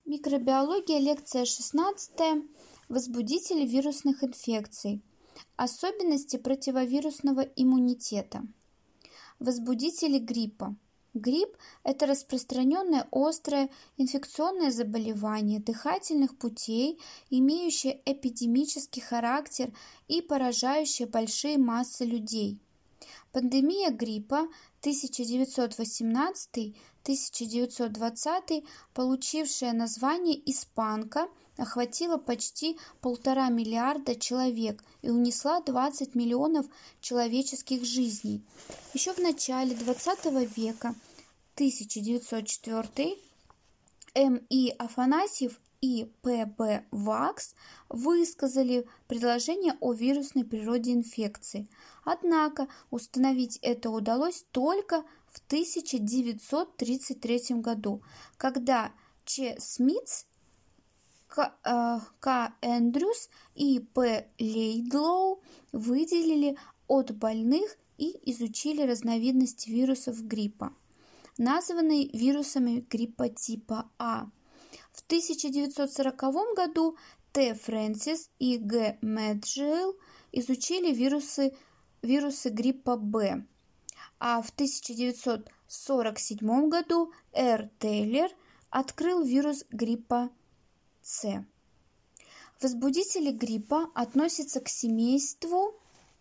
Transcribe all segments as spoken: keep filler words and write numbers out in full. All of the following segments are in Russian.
Микробиология, лекция шестнадцатая. Возбудители вирусных инфекций. Особенности противовирусного иммунитета. Возбудители гриппа. Грипп– это распространенное острое инфекционное заболевание дыхательных путей, имеющее эпидемический характер и поражающее большие массы людей. Пандемия гриппа тысяча девятьсот восемнадцатый — тысяча девятьсот двадцатый, получившая название «Испанка», охватила почти полтора миллиарда человек и унесла двадцать миллионов человеческих жизней. Еще в начале двадцатого века, тысяча девятьсот четвёртый, М И Афанасьев и П Б Вакс высказали предложение о вирусной природе инфекции. Однако установить это удалось только в тысяча девятьсот тридцать третьем году, когда Ч. Смитс, К. К. Эндрюс и П. Лейдлоу выделили от больных и изучили разновидности вирусов гриппа, названные вирусами гриппа типа А. В тысяча девятьсот сороковом году Т. Фрэнсис и Г. Меджил изучили вирусы, вирусы гриппа Б, а в тысяча девятьсот сорок седьмом году Р. Тейлор открыл вирус гриппа С. Возбудители гриппа относятся к семейству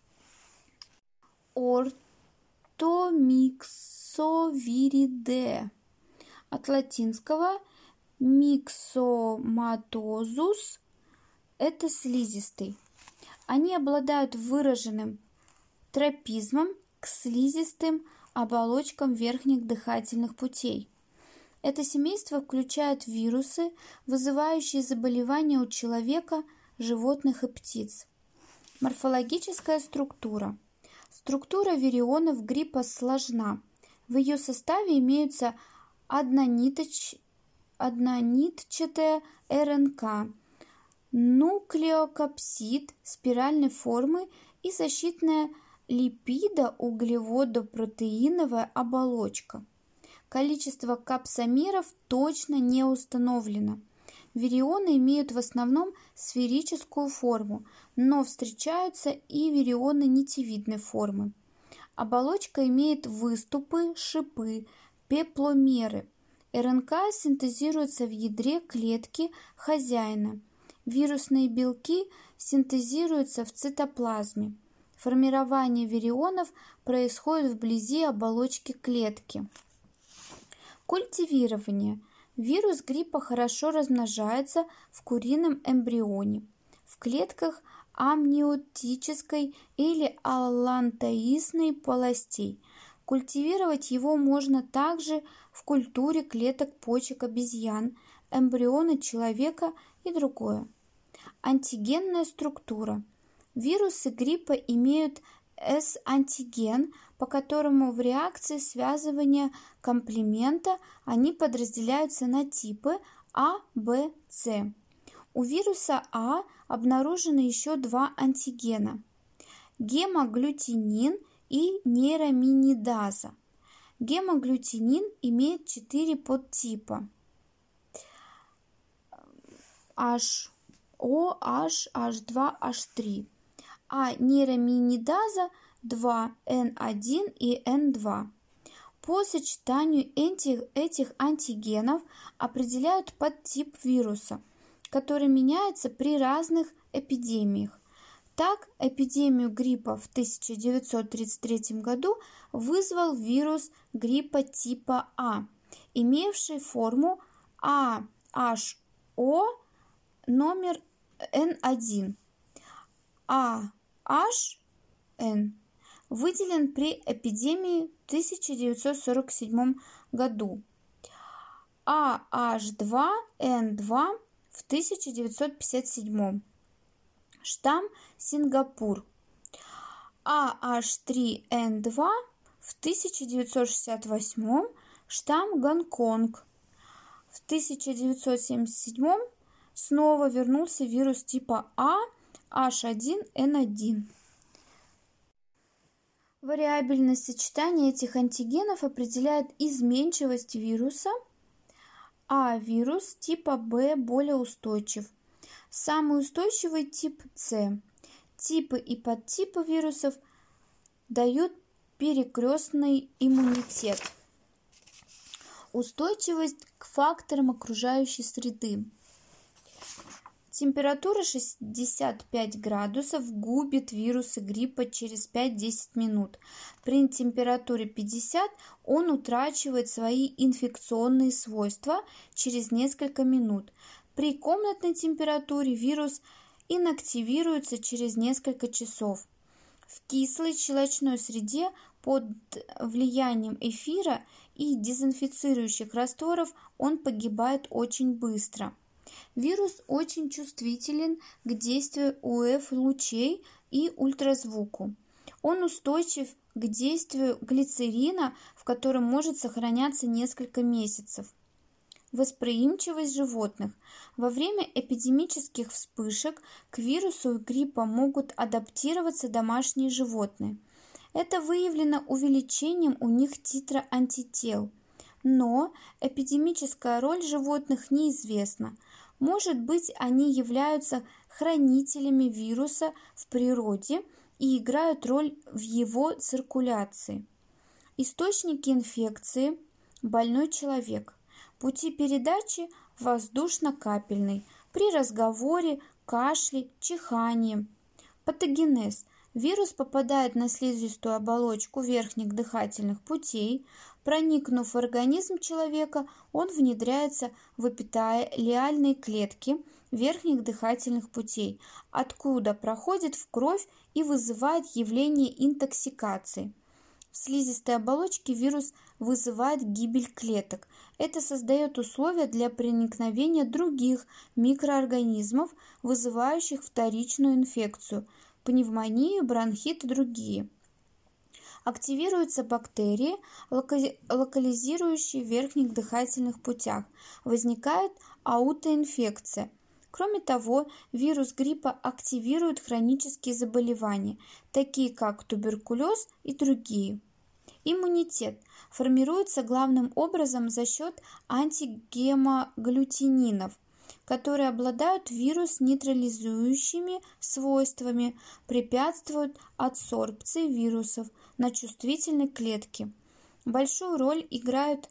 Ортомиксовиридэ, от латинского миксоматозус – это слизистый. Они обладают выраженным тропизмом к слизистым оболочкам верхних дыхательных путей. Это семейство включает вирусы, вызывающие заболевания у человека, животных и птиц. Морфологическая структура. Структура вирионов гриппа сложна. В ее составе имеются однониточ... однонитчатая Р Н К, нуклеокапсид спиральной формы и защитная липидо-углеводопротеиновая оболочка. Количество капсомеров точно не установлено. Вирионы имеют в основном сферическую форму, но встречаются и вирионы нитевидной формы. Оболочка имеет выступы, шипы, пепломеры. Р Н К синтезируется в ядре клетки хозяина. Вирусные белки синтезируются в цитоплазме. Формирование вирионов происходит вблизи оболочки клетки. Культивирование. Вирус гриппа хорошо размножается в курином эмбрионе, в клетках амниотической или аллантоидной полостей. Культивировать его можно также в культуре клеток почек обезьян, эмбриона человека и другое. Антигенная структура. Вирусы гриппа имеют С-антиген, по которому в реакции связывания комплемента они подразделяются на типы А, Б, С. У вируса А обнаружены еще два антигена – гемоглютинин и нейраминидаза. Гемоглютинин имеет четыре подтипа H O, H, H два, H три, а нейраминидаза два, Н один и Н два. По сочетанию этих, этих антигенов определяют подтип вируса, который меняется при разных эпидемиях. Так, эпидемию гриппа в тысяча девятьсот тридцать третьем году вызвал вирус гриппа типа А, имевший форму А H O номер Н один. А H N выделен при эпидемии в тысяча девятьсот сорок седьмом году, А H два Н два в тысяча девятьсот пятьдесят седьмом. Штамм Сингапур. А H три Н два в тысяча девятьсот шестьдесят восьмом. Штамм Гонконг. В тысяча девятьсот семьдесят седьмом снова вернулся вирус типа А H один Н один. Вариабельность сочетания этих антигенов определяет изменчивость вируса А вирус типа Б более устойчив. Самый устойчивый тип С. Типы и подтипы вирусов дают перекрестный иммунитет. Устойчивость к факторам окружающей среды. Температура шестьдесят пять градусов губит вирусы гриппа через пять-десять минут. При температуре пятьдесят он утрачивает свои инфекционные свойства через несколько минут. При комнатной температуре вирус инактивируется через несколько часов. В кислой щелочной среде под влиянием эфира и дезинфицирующих растворов он погибает очень быстро. Вирус очень чувствителен к действию У Эф-лучей и ультразвуку. Он устойчив к действию глицерина, в котором может сохраняться несколько месяцев. Восприимчивость животных. Во время эпидемических вспышек к вирусу гриппа могут адаптироваться домашние животные. Это выявлено увеличением у них титра антител. Но эпидемическая роль животных неизвестна. Может быть, они являются хранителями вируса в природе и играют роль в его циркуляции. Источники инфекции – больной человек. Пути передачи – воздушно-капельный, при разговоре, кашле, чихании. Патогенез. Вирус попадает на слизистую оболочку верхних дыхательных путей. Проникнув в организм человека, он внедряется в эпителиальные клетки верхних дыхательных путей, откуда проходит в кровь и вызывает явление интоксикации. В слизистой оболочке вирус вызывает гибель клеток. Это создает условия для проникновения других микроорганизмов, вызывающих вторичную инфекцию, пневмонию, бронхит и другие. Активируются бактерии, локализующие в верхних дыхательных путях. Возникает аутоинфекция. Кроме того, вирус гриппа активирует хронические заболевания, такие как туберкулез и другие. Иммунитет формируется главным образом за счет антигемоглютининов, которые обладают вирус-нейтрализующими свойствами, препятствуют адсорбции вирусов на чувствительной клетке. Большую роль играют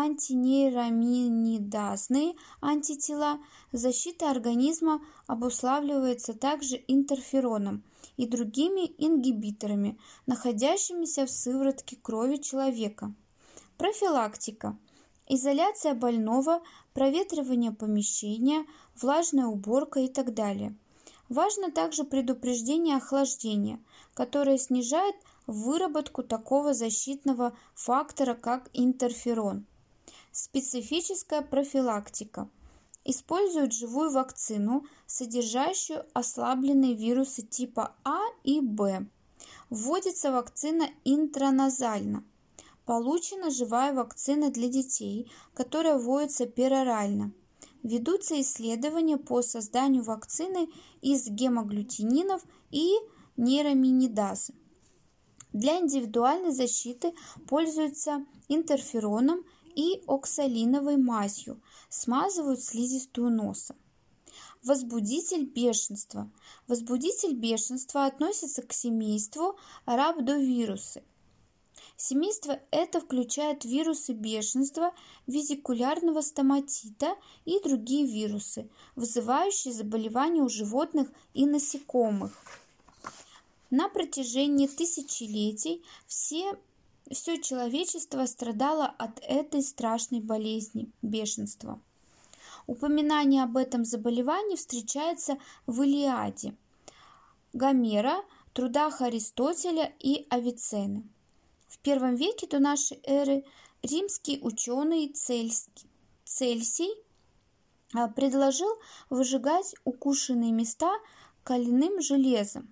антинейраминидазные антитела. Защита организма обуславливается также интерфероном и другими ингибиторами, находящимися в сыворотке крови человека. Профилактика. Изоляция больного, проветривание помещения, влажная уборка и так далее. Важно также предупреждение охлаждения, которое снижает выработку такого защитного фактора, как интерферон. Специфическая профилактика. Используют живую вакцину, содержащую ослабленные вирусы типа А и Б. Вводится вакцина интраназально. Получена живая вакцина для детей, которая вводится перорально. Ведутся исследования по созданию вакцины из гемоглютининов и нейраминидазы. Для индивидуальной защиты пользуются интерфероном и оксалиновой мазью, смазывают слизистую носа. Возбудитель бешенства. Возбудитель бешенства относится к семейству рhabдовирусы. Семейство это включает вирусы бешенства, везикулярного стоматита и другие вирусы, вызывающие заболевания у животных и насекомых. На протяжении тысячелетий все, все человечество страдало от этой страшной болезни – бешенства. Упоминание об этом заболевании встречается в Илиаде Гомера, трудах Аристотеля и Авиценны. В первом веке до нашей эры римский ученый Цельсий предложил выжигать укушенные места каленым железом.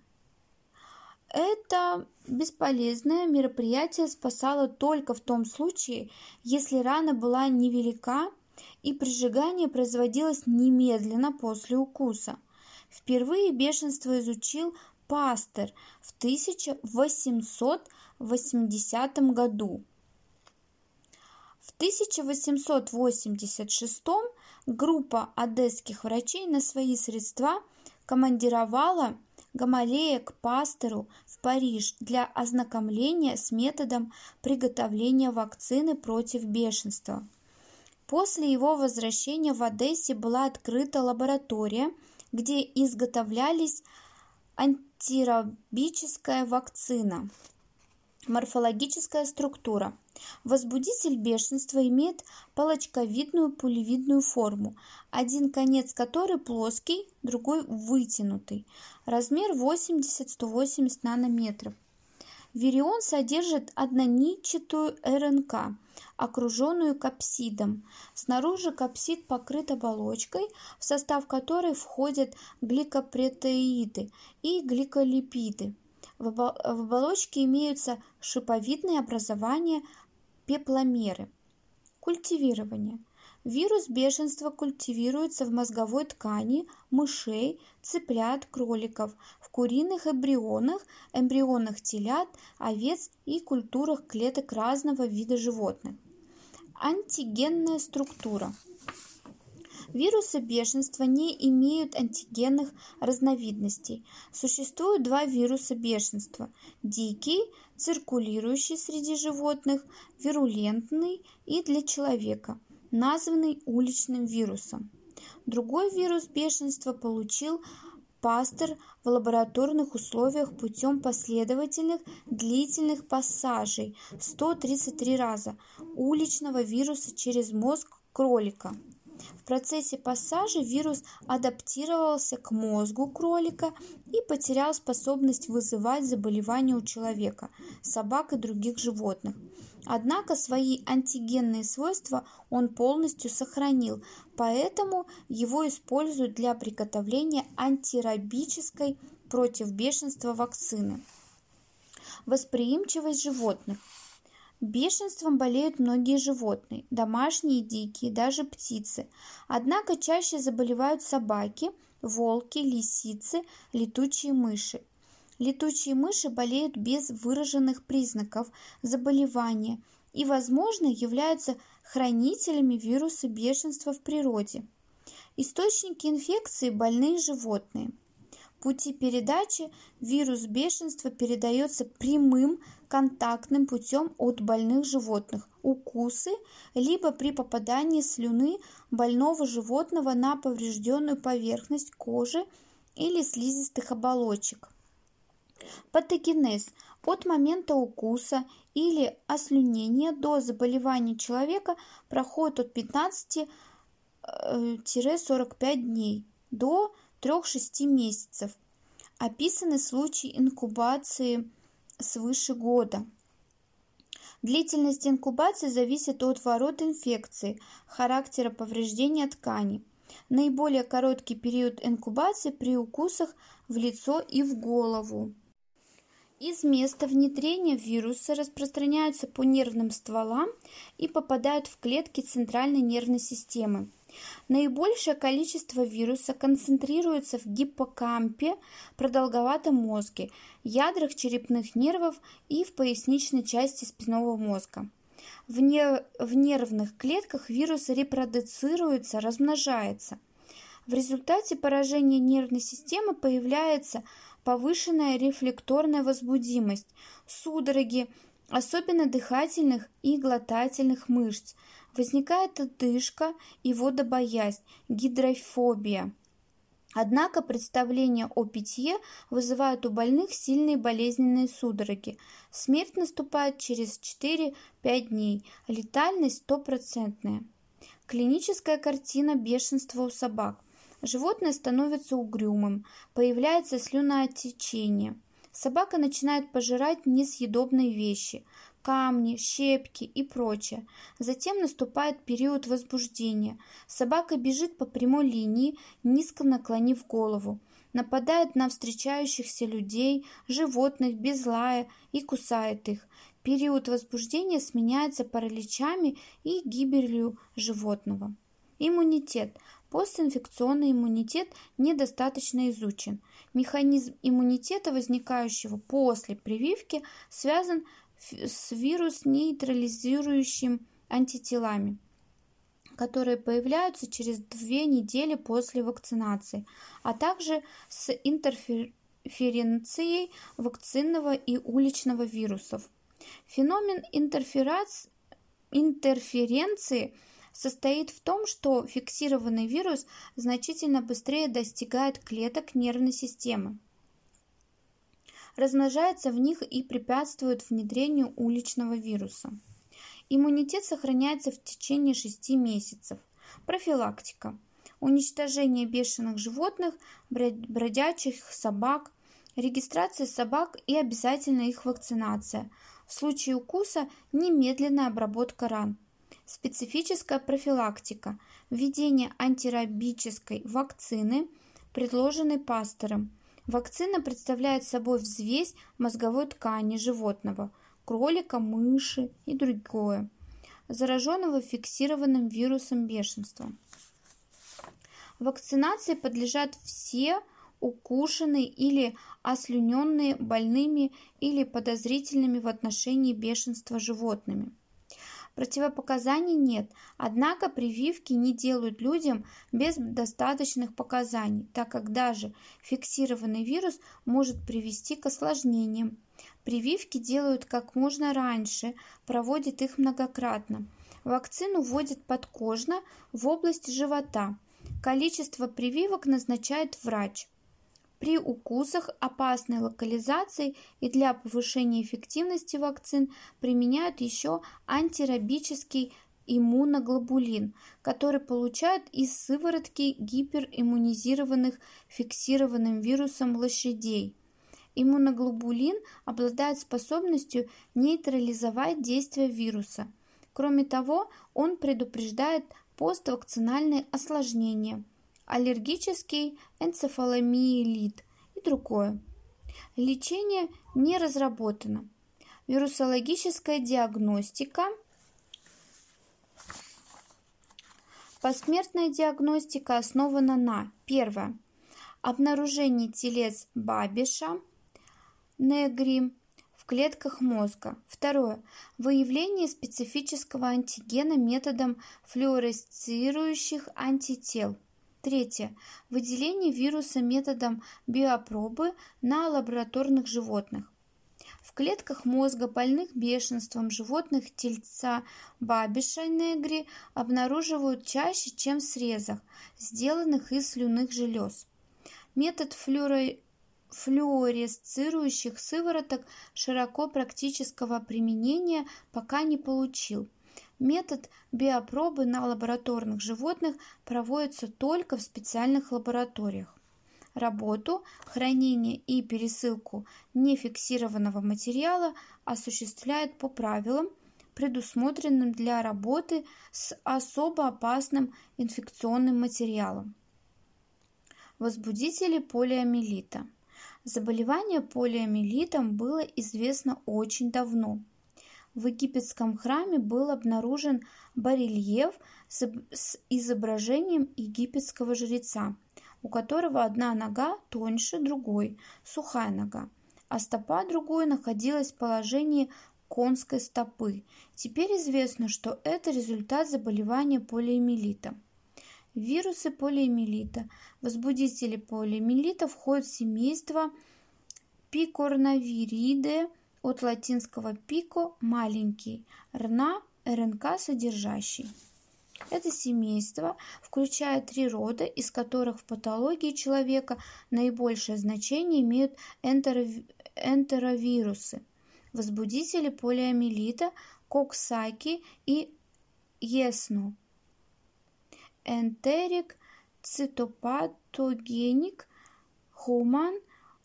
Это бесполезное мероприятие спасало только в том случае, если рана была невелика и прижигание производилось немедленно после укуса. Впервые бешенство изучил Пастер в тысяча восемьсот восьмидесятом году. В тысяча восемьсот восемьдесят шестом группа одесских врачей на свои средства командировала Гамалея к Пастеру в Париж для ознакомления с методом приготовления вакцины против бешенства. После его возвращения в Одессе была открыта лаборатория, где изготовлялись антирабическая вакцина. Морфологическая структура. Возбудитель бешенства имеет палочковидную пулевидную форму, один конец которой плоский, другой вытянутый. Размер восемьдесят - сто восемьдесят нанометров. Вирион содержит однонитчатую РНК, окруженную капсидом. Снаружи капсид покрыт оболочкой, в состав которой входят гликопротеиды и гликолипиды. В оболочке имеются шиповидные образования, пепломеры. Культивирование. Вирус бешенства культивируется в мозговой ткани мышей, цыплят, кроликов, в куриных эмбрионах, эмбрионах телят, овец и культурах клеток разного вида животных. Антигенная структура. Вирусы бешенства не имеют антигенных разновидностей. Существует два вируса бешенства: дикий, циркулирующий среди животных, вирулентный и для человека, названный уличным вирусом. Другой вирус бешенства получил Пастер в лабораторных условиях путем последовательных длительных пассажей сто тридцать три раза уличного вируса через мозг кролика. В процессе пассажа вирус адаптировался к мозгу кролика и потерял способность вызывать заболевания у человека, собак и других животных. Однако свои антигенные свойства он полностью сохранил, поэтому его используют для приготовления антирабической против бешенства вакцины. Восприимчивость животных. Бешенством болеют многие животные, домашние и дикие, даже птицы. Однако чаще заболевают собаки, волки, лисицы, летучие мыши. Летучие мыши болеют без выраженных признаков заболевания и, возможно, являются хранителями вируса бешенства в природе. Источники инфекции – больные животные. Пути передачи: вирус бешенства передается прямым контактным путем от больных животных, укусы, либо при попадании слюны больного животного на поврежденную поверхность кожи или слизистых оболочек. Патогенез: от момента укуса или ослюнения до заболевания человека проходит от пятнадцати - сорока пяти дней до трёх-шести месяцев. Описаны случаи инкубации свыше года. Длительность инкубации зависит от ворот инфекции, характера повреждения тканей. Наиболее короткий период инкубации при укусах в лицо и в голову. Из места внедрения вируса распространяются по нервным стволам и попадают в клетки центральной нервной системы. Наибольшее количество вируса концентрируется в гиппокампе, продолговатом мозге, ядрах черепных нервов и в поясничной части спинного мозга. В, не... в нервных клетках вирус репродуцируется, размножается. В результате поражения нервной системы появляется повышенная рефлекторная возбудимость, судороги, особенно дыхательных и глотательных мышц. Возникает одышка и водобоязнь, гидрофобия. Однако представления о питье вызывают у больных сильные болезненные судороги. Смерть наступает через четыре-пять дней, летальность стопроцентная. Клиническая картина бешенства у собак. Животное становится угрюмым, появляется слюноотечение. Собака начинает пожирать несъедобные вещи – камни, щепки и прочее. Затем наступает период возбуждения. Собака бежит по прямой линии, низко наклонив голову, нападает на встречающихся людей, животных без лая и кусает их. Период возбуждения сменяется параличами и гибелью животного. Иммунитет. Постинфекционный иммунитет недостаточно изучен. Механизм иммунитета, возникающего после прививки, связан с вирус-нейтрализующим антителами, которые появляются через две недели после вакцинации, а также с интерференцией вакцинного и уличного вирусов. Феномен интерференции состоит в том, что фиксированный вирус значительно быстрее достигает клеток нервной системы, размножается в них и препятствует внедрению уличного вируса. Иммунитет сохраняется в течение шести месяцев. Профилактика. Уничтожение бешеных животных, бродячих собак, регистрация собак и обязательно их вакцинация. В случае укуса немедленная обработка ран. Специфическая профилактика. Введение антирабической вакцины, предложенной Пастером. Вакцина представляет собой взвесь мозговой ткани животного, кролика, мыши и другое, зараженного фиксированным вирусом бешенства. Вакцинации подлежат все укушенные или ослюненные больными или подозрительными в отношении бешенства животными. Противопоказаний нет, однако прививки не делают людям без достаточных показаний, так как даже фиксированный вирус может привести к осложнениям. Прививки делают как можно раньше, проводят их многократно. Вакцину вводят подкожно в область живота. Количество прививок назначает врач. При укусах опасной локализации и для повышения эффективности вакцин применяют еще антирабический иммуноглобулин, который получают из сыворотки гипериммунизированных фиксированным вирусом лошадей. Иммуноглобулин обладает способностью нейтрализовать действие вируса. Кроме того, он предупреждает поствакцинальные осложнения, аллергический энцефаломиелит и другое. Лечение не разработано. Вирусологическая диагностика. Посмертная диагностика основана на: первое. Обнаружении телец Бабиша негри в клетках мозга. Второе. Выявление специфического антигена методом флуоресцирующих антител. Третье. Выделение вируса методом биопробы на лабораторных животных. В клетках мозга больных бешенством животных тельца Бабиша негри обнаруживают чаще, чем в срезах, сделанных из слюнных желез. Метод флюоро... флуоресцирующих сывороток широко практического применения пока не получил. Метод биопробы на лабораторных животных проводится только в специальных лабораториях. Работу, хранение и пересылку нефиксированного материала осуществляют по правилам, предусмотренным для работы с особо опасным инфекционным материалом. Возбудители полиомиелита. Заболевание полиомиелитом было известно очень давно. В египетском храме был обнаружен барельеф с изображением египетского жреца, у которого одна нога тоньше другой, сухая нога, а стопа другой находилась в положении конской стопы. Теперь известно, что это результат заболевания полиомиелита. Вирусы полиомиелита. Возбудители полиомиелита входят в семейство пикорнавириде, от латинского пико – маленький, рна – РНК содержащий. Это семейство включает три рода, из которых в патологии человека наибольшее значение имеют энтеровирусы. Возбудители полиомиелита Коксаки и Есно. Enteric cytopatogenic human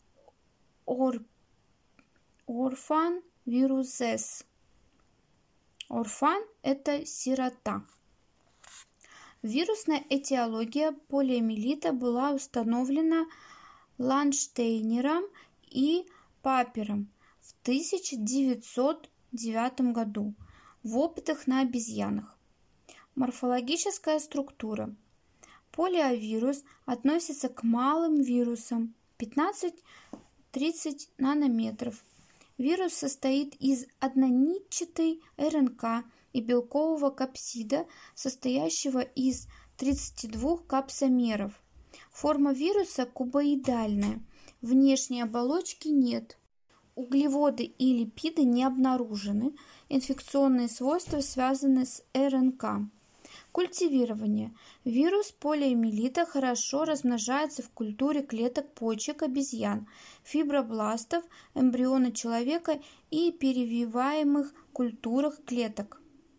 orphan viruses. Орфан – это сирота. Вирусная этиология полиомиелита была установлена Ланштейнером и Папером в тысяча девятьсот девятом году в опытах на обезьянах. Морфологическая структура. Полиовирус относится к малым вирусам пятнадцать-тридцать нанометров. Вирус состоит из однонитчатой РНК, и белкового капсида, состоящего из тридцати двух капсомеров. Форма вируса кубоидальная, внешней оболочки нет. Углеводы и липиды не обнаружены, инфекционные свойства связаны с РНК. Культивирование. Вирус полиомиелита хорошо размножается в культуре клеток почек обезьян, фибробластов, эмбриона человека и перевиваемых культурах клеток.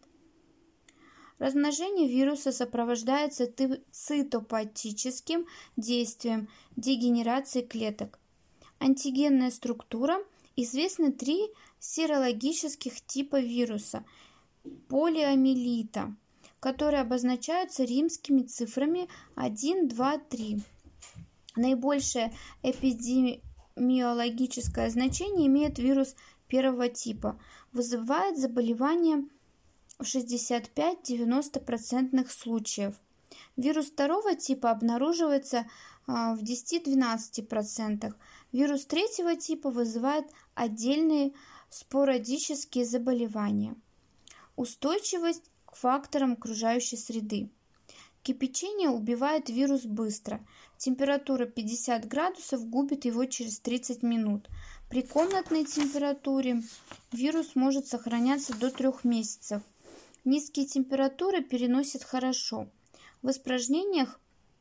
Размножение вируса сопровождается цитопатическим действием дегенерации клеток. Антигенная структура. Известны три серологических типа вируса полиомиелита, которые обозначаются римскими цифрами один, два, три. Наибольшее эпидемиологическое значение имеет вирус первого типа, вызывает заболевание в шестьдесят пять - девяносто процентов случаев. Вирус второго типа обнаруживается в десяти - двенадцати процентах. Вирус третьего типа вызывает отдельные спорадические заболевания. Устойчивость к факторам окружающей среды. Кипячение убивает вирус быстро. Температура пятьдесят градусов губит его через тридцать минут. При комнатной температуре вирус может сохраняться до трех месяцев. Низкие температуры переносит хорошо. В испражнениях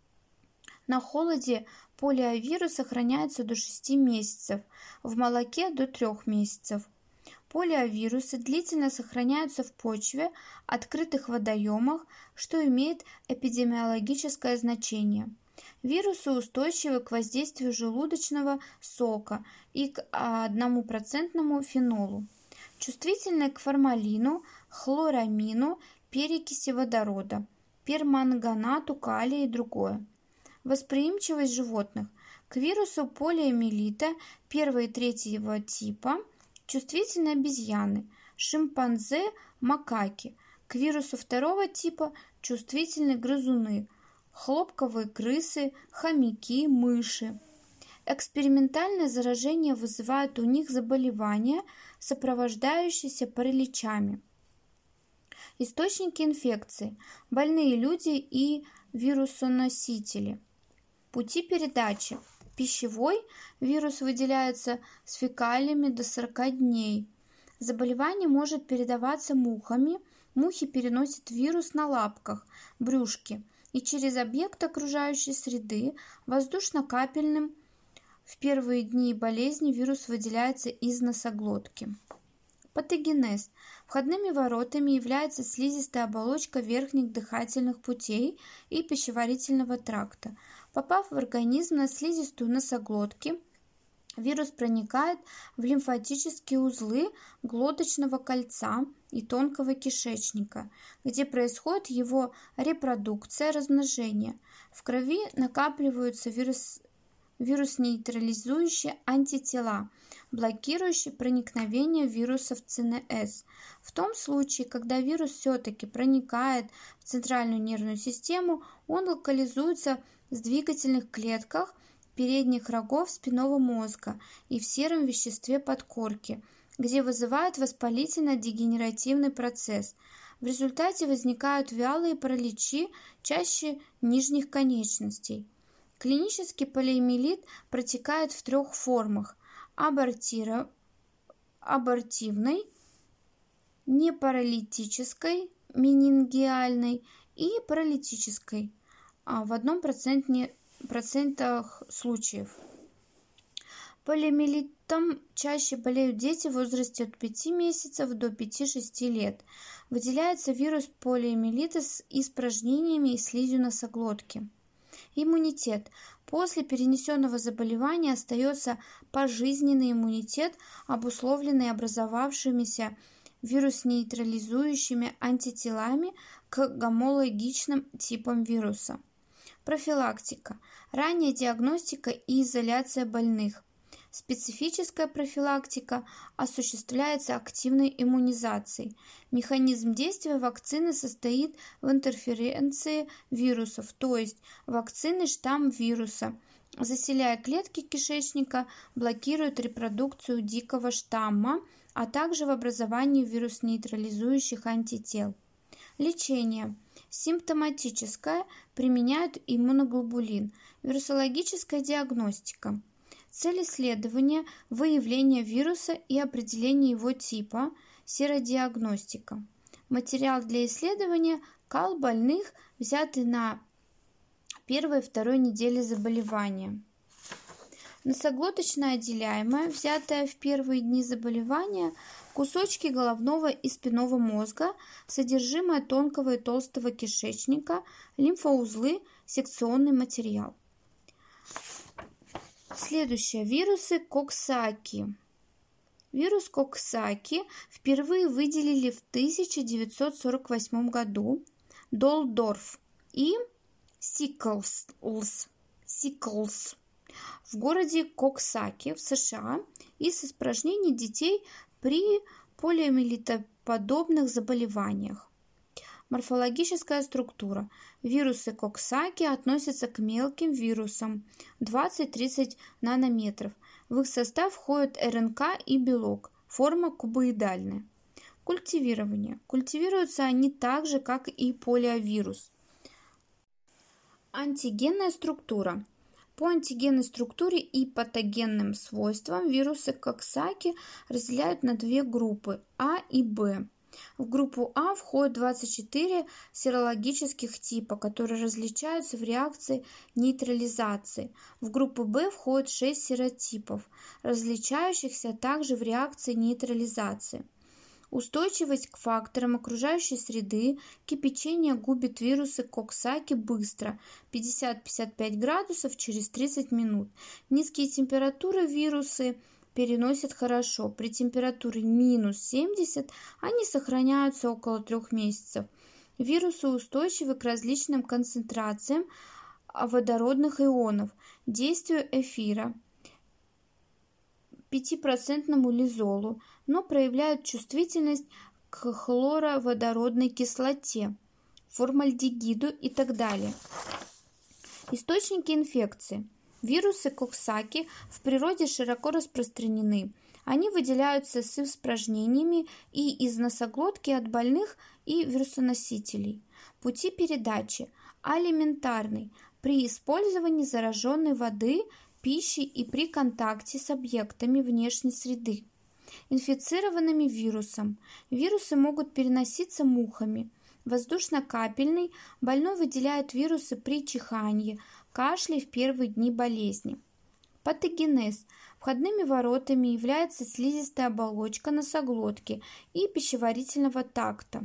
на холоде полиовирус сохраняется до шести месяцев, в молоке до трех месяцев. Полиовирусы длительно сохраняются в почве, открытых водоемах, что имеет эпидемиологическое значение. Вирусы устойчивы к воздействию желудочного сока и к однопроцентному фенолу. Чувствительны к формалину, хлорамину, перекиси водорода, перманганату калия и другое. Восприимчивость животных к вирусу полиомиелита первого и третьего типа чувствительны обезьяны, шимпанзе, макаки. К вирусу второго типа чувствительны грызуны, хлопковые крысы, хомяки, мыши. Экспериментальное заражение вызывает у них заболевания, сопровождающиеся параличами. Источники инфекции. Больные люди и вирусоносители. Пути передачи. Пищевой. Вирус выделяется с фекалиями до сорока дней. Заболевание может передаваться мухами. Мухи переносят вирус на лапках, брюшке и через объект окружающей среды воздушно-капельным. В первые дни болезни вирус выделяется из носоглотки. Патогенез. Входными воротами является слизистая оболочка верхних дыхательных путей и пищеварительного тракта. Попав в организм на слизистую носоглотки, вирус проникает в лимфатические узлы глоточного кольца и тонкого кишечника, где происходит его репродукция, размножение. В крови накапливаются вирус вирус-нейтрализующие антитела, блокирующие проникновение вирусов ЦНС. В том случае, когда вирус все-таки проникает в центральную нервную систему, он локализуется в двигательных клетках передних рогов спинного мозга и в сером веществе подкорки, где вызывает воспалительно-дегенеративный процесс. В результате возникают вялые параличи, чаще нижних конечностей. Клинический полиомиелит протекает в трех формах: абортивной, непаралитической, менингиальной и паралитической в одном проценте случаев. Полиомиелитом чаще болеют дети в возрасте от пяти месяцев до пяти-шести лет. Выделяется вирус полиомиелита с испражнениями и слизью носоглотки. Иммунитет. После перенесенного заболевания остается пожизненный иммунитет, обусловленный образовавшимися вирус-нейтрализующими антителами к гомологичным типам вируса. Профилактика. Ранняя диагностика и изоляция больных. Специфическая профилактика осуществляется активной иммунизацией. Механизм действия вакцины состоит в интерференции вирусов, то есть вакцины штамм вируса, заселяя клетки кишечника, блокирует репродукцию дикого штамма, а также в образовании вирус-нейтрализующих антител. Лечение. Симптоматическое. Применяют иммуноглобулин. Вирусологическая диагностика. Цель исследования – выявление вируса и определение его типа, серодиагностика. Материал для исследования – кал больных, взятый на первой и второй неделе заболевания. Носоглоточная отделяемая, взятая в первые дни заболевания, кусочки головного и спинного мозга, содержимое тонкого и толстого кишечника, лимфоузлы, секционный материал. Следующее. Вирусы Коксаки. Вирус Коксаки впервые выделили в тысяча девятьсот сорок восьмом году Долдорф и Сиклс, Сиклс в городе Коксаки в США из испражнений детей при полиомиелитоподобных заболеваниях. Морфологическая структура. Вирусы Коксаки относятся к мелким вирусам двадцать-тридцать нанометров. В их состав входят эр эн ка и белок. Форма кубоидальная. Культивирование. Культивируются они так же, как и полиовирус. Антигенная структура. По антигенной структуре и патогенным свойствам вирусы Коксаки разделяют на две группы А и Б. В группу А входят двадцать четыре серологических типа, которые различаются в реакции нейтрализации. В группу Б входит шесть серотипов, различающихся также в реакции нейтрализации. Устойчивость к факторам окружающей среды. Кипячение губит вирусы Коксаки быстро, пятьдесят-пятьдесят пять градусов через тридцать минут. Низкие температуры вирусы переносят хорошо. При температуре минус семьдесят они сохраняются около трех месяцев. Вирусы устойчивы к различным концентрациям водородных ионов, действию эфира, пятипроцентному лизолу, но проявляют чувствительность к хлороводородной кислоте, формальдегиду и так далее. Источники инфекции. Вирусы Коксаки в природе широко распространены. Они выделяются с испражнениями и из носоглотки от больных и вирусоносителей. Пути передачи. Алиментарный. При использовании зараженной воды, пищи и при контакте с объектами внешней среды. Инфицированными вирусом. Вирусы могут переноситься мухами. Воздушно-капельный. Больной выделяет вирусы при чихании, кашле в первые дни болезни. Патогенез. Входными воротами является слизистая оболочка носоглотки и пищеварительного тракта.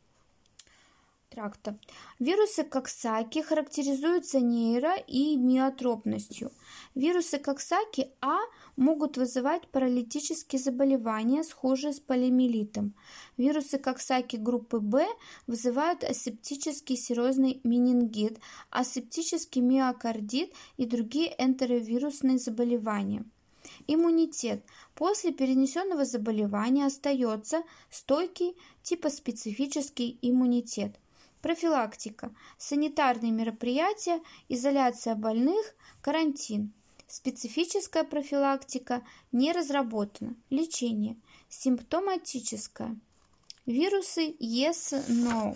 тракта. Вирусы Коксаки характеризуются нейро- и миотропностью. Вирусы Коксаки А могут вызывать паралитические заболевания, схожие с полиомиелитом. Вирусы Коксаки группы Б вызывают асептический серозный менингит, асептический миокардит и другие энтеровирусные заболевания. Иммунитет. После перенесенного заболевания остается стойкий типоспецифический иммунитет. Профилактика. Санитарные мероприятия, изоляция больных, карантин. Специфическая профилактика не разработана. Лечение. Симптоматическое. Вирусы Yes-No.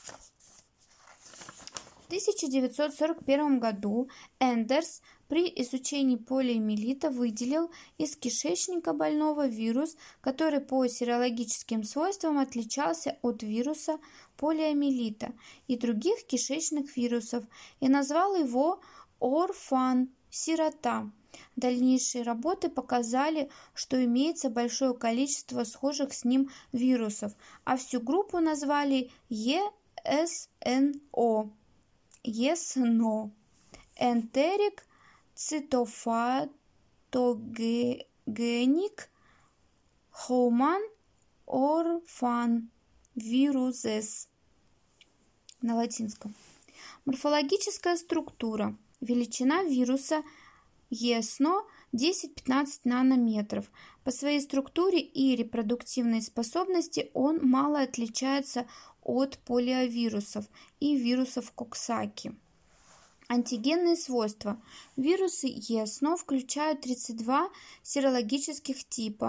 В тысяча девятьсот сорок первом году Эндерс при изучении полиомиелита выделил из кишечника больного вирус, который по серологическим свойствам отличался от вируса полиомиелита и других кишечных вирусов, и назвал его Орфан, сирота. Дальнейшие работы показали, что имеется большое количество схожих с ним вирусов, а всю группу назвали Е-С-Н-О. Yes-No. Enteric Cytophagocytic Human Orphan Viruses на латинском. Морфологическая структура. Величина вируса Yes-No десять-пятнадцать нанометров. По своей структуре и репродуктивной способности он мало отличается от полиовирусов и вирусов Коксаки. Антигенные свойства. Вирусы Yes-No включают тридцать два серологических типа,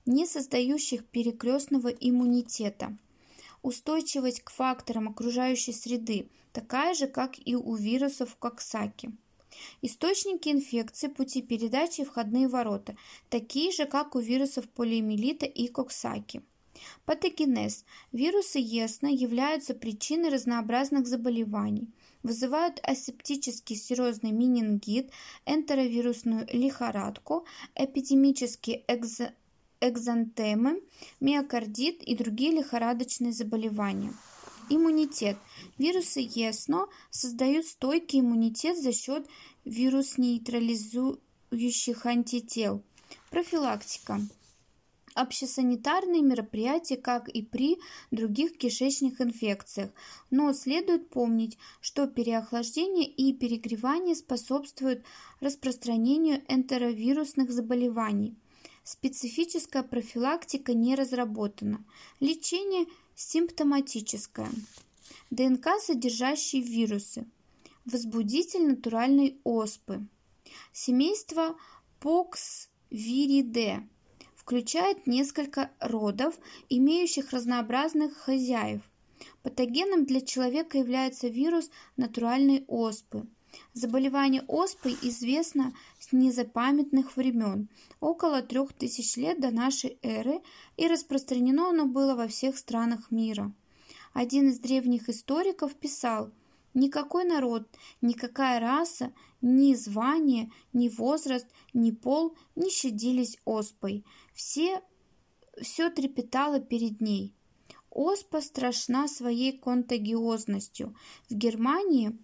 не создающих перекрестного иммунитета. Устойчивость к факторам окружающей среды такая же, как и у вирусов Коксаки. Источники инфекции, пути передачи и входные ворота, такие же, как у вирусов полиомиелита и Коксаки. Патогенез. Вирусы ЕСНА являются причиной разнообразных заболеваний, вызывают асептический серозный менингит, энтеровирусную лихорадку, эпидемические экзо экзантемы, миокардит и другие лихорадочные заболевания. Иммунитет. Вирусы ЕСНО создают стойкий иммунитет за счет вирус-нейтрализующих антител. Профилактика. Общесанитарные мероприятия, как и при других кишечных инфекциях, но следует помнить, что переохлаждение и перегревание способствуют распространению энтеровирусных заболеваний. Специфическая профилактика не разработана. Лечение симптоматическое. ДНК, содержащие вирусы. Возбудитель натуральной оспы. Семейство Poxviridae включает несколько родов, имеющих разнообразных хозяев. Патогеном для человека является вирус натуральной оспы. Заболевание оспой известно с незапамятных времен, около трех тысяч лет до нашей эры, и распространено оно было во всех странах мира. Один из древних историков писал: «Никакой народ, никакая раса, ни звание, ни возраст, ни пол не щадились оспой. Все, все трепетало перед ней. Оспа страшна своей контагиозностью. В Германии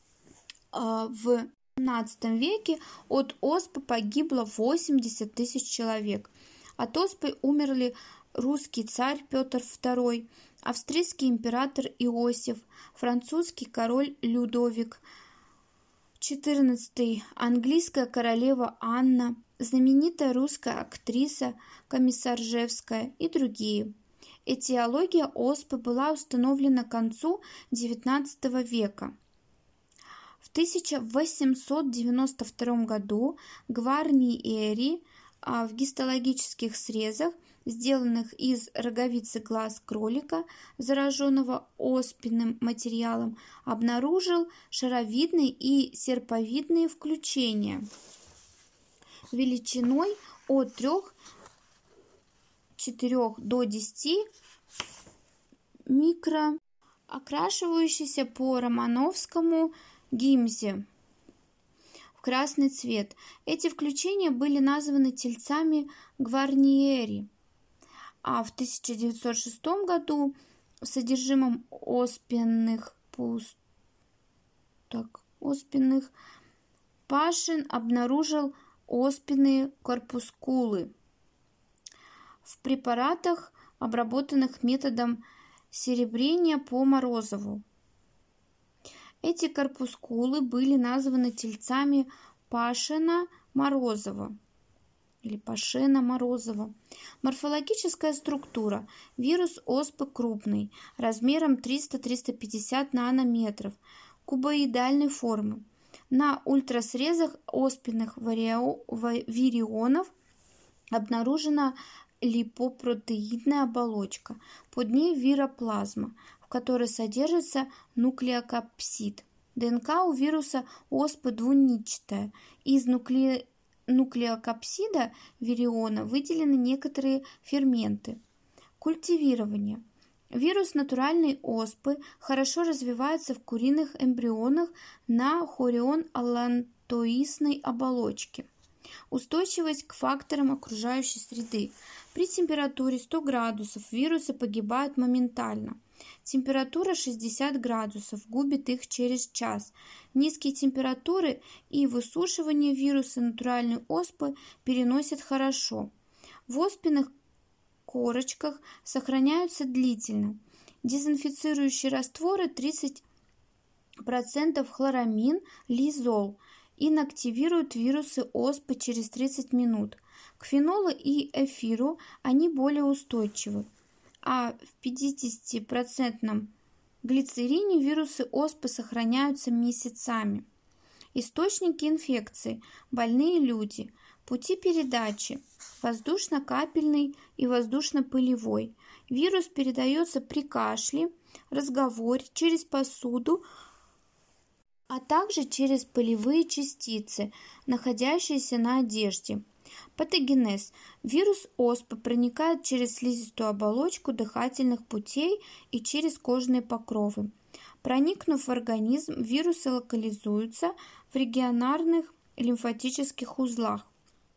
в семнадцатом веке от оспы погибло восемьдесят тысяч человек. От оспы умерли русский царь Петр второй, австрийский император Иосиф, французский король Людовик четырнадцатый, английская королева Анна, знаменитая русская актриса Комиссаржевская и другие. Этиология оспы была установлена к концу девятнадцатого века. В тысяча восемьсот девяносто втором году Гварниери в гистологических срезах, сделанных из роговицы глаз кролика, зараженного оспенным материалом, обнаружил шаровидные и серповидные включения величиной от трёх-четырёх до десяти микро, окрашивающиеся по романовскому гимзе в красный цвет. Эти включения были названы тельцами Гварниери, а в тысяча девятьсот шестом году содержимым оспенных, пуст... так, оспенных пашин обнаружил оспенные корпускулы в препаратах, обработанных методом серебрения по Морозову. Эти корпускулы были названы тельцами Пашина-Морозова или Пашина-Морозова. Морфологическая структура. Вирус оспы крупный, размером триста-триста пятьдесят нанометров, кубоидальной формы. На ультрасрезах оспенных вирионов обнаружена липопротеидная оболочка, под ней вироплазма, в которой содержится нуклеокапсид. ДНК у вируса оспы двунитчатая. Из нукле... нуклеокапсида вириона выделены некоторые ферменты. Культивирование. Вирус натуральной оспы хорошо развивается в куриных эмбрионах на хорион-аллантоисной оболочке. Устойчивость к факторам окружающей среды. При температуре сто градусов вирусы погибают моментально. Температура шестьдесят градусов губит их через час. Низкие температуры и высушивание вируса натуральной оспы переносят хорошо. В оспенных корочках сохраняются длительно. Дезинфицирующие растворы тридцать процентов хлорамин, лизол, инактивируют вирусы оспы через тридцать минут. К фенолу и эфиру они более устойчивы, а в пятидесятипроцентном глицерине вирусы оспы сохраняются месяцами. Источники инфекции. Больные люди. Пути передачи: воздушно-капельный и воздушно-пылевой. Вирус передается при кашле, разговоре, через посуду, а также через пылевые частицы, находящиеся на одежде. Патогенез. Вирус оспы проникает через слизистую оболочку дыхательных путей и через кожные покровы. Проникнув в организм, вирусы локализуются в регионарных лимфатических узлах.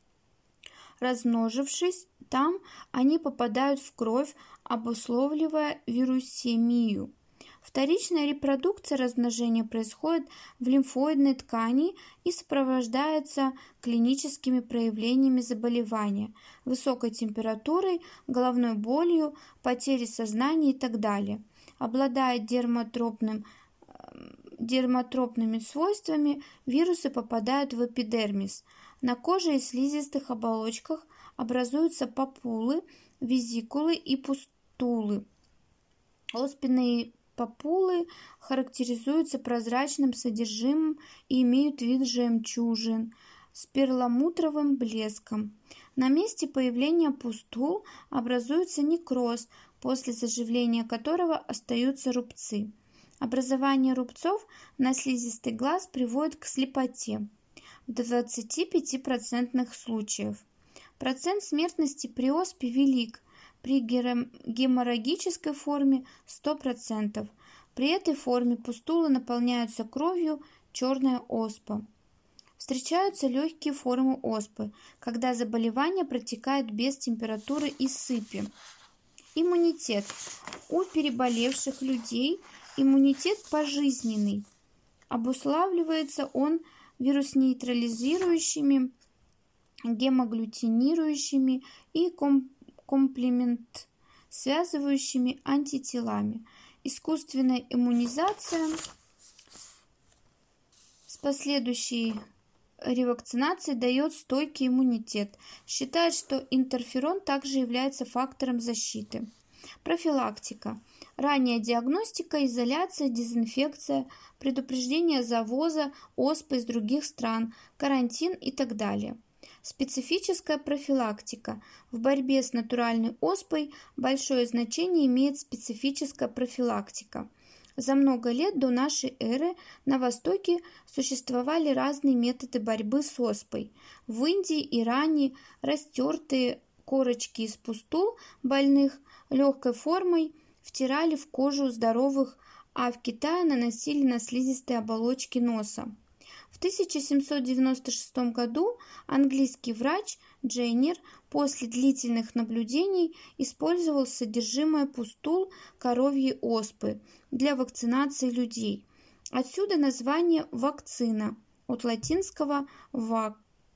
Размножившись там, они попадают в кровь, обусловливая вирусемию. Вторичная репродукция размножения происходит в лимфоидной ткани и сопровождается клиническими проявлениями заболевания, высокой температурой, головной болью, потерей сознания и так далее. Обладая дермотропным, дермотропными свойствами, вирусы попадают в эпидермис. На коже и слизистых оболочках образуются папулы, везикулы и пустулы. Оспенные папулы характеризуются прозрачным содержимым и имеют вид жемчужин с перламутровым блеском. На месте появления пустул образуется некроз, после заживления которого остаются рубцы. Образование рубцов на слизистый глаз приводит к слепоте в двадцати пяти процентах случаев. Процент смертности при оспе велик. При геморрагической форме сто процентов. При этой форме пустулы наполняются кровью, черная оспа. Встречаются легкие формы оспы, когда заболевание протекает без температуры и сыпи. Иммунитет. У переболевших людей иммунитет пожизненный. Обуславливается он вирус-нейтрализирующими, гемоагглютинирующими и комплементарными комплемент связывающими антителами. Искусственная иммунизация с последующей ревакцинацией дает стойкий иммунитет. Считает, что интерферон также является фактором защиты. Профилактика. Ранняя диагностика, изоляция, дезинфекция, предупреждение завоза оспы из других стран, карантин и так далее. Специфическая профилактика. В борьбе с натуральной оспой большое значение имеет специфическая профилактика. За много лет до нашей эры на Востоке существовали разные методы борьбы с оспой. В Индии, Иране растертые корочки из пустул больных легкой формой втирали в кожу здоровых, а в Китае наносили на слизистые оболочки носа. В тысяча семьсот девяносто шестом году английский врач Дженнер после длительных наблюдений использовал содержимое пустул коровьей оспы для вакцинации людей. Отсюда название вакцина, от латинского «вакка»